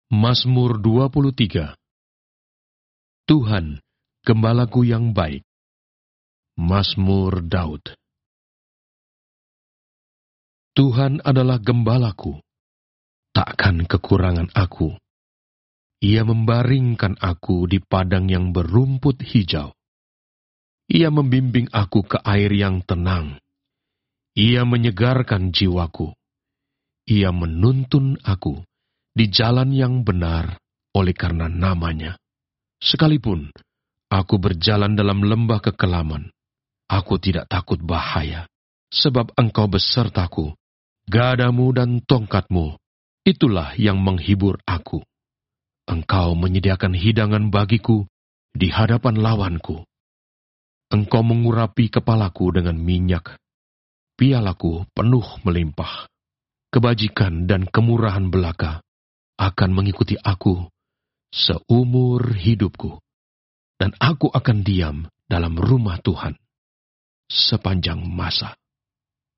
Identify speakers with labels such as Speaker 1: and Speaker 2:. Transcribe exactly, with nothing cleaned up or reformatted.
Speaker 1: Mazmur dua puluh tiga. Tuhan, gembalaku yang baik. Mazmur Daud. Tuhan adalah gembalaku, takkan kekurangan aku. Ia membaringkan aku di padang yang berumput hijau. Ia membimbing aku ke air yang tenang. Ia menyegarkan jiwaku. Ia menuntun aku di jalan yang benar oleh karena namanya. Sekalipun aku berjalan dalam lembah kekelaman, aku tidak takut bahaya, sebab Engkau besertaku. Gadamu dan tongkatmu, itulah yang menghibur aku. Engkau menyediakan hidangan bagiku di hadapan lawanku. Engkau mengurapi kepalaku dengan minyak, pialaku penuh melimpah. Kebajikan dan kemurahan belaka akan mengikuti aku seumur hidupku, dan aku akan diam dalam rumah Tuhan sepanjang masa.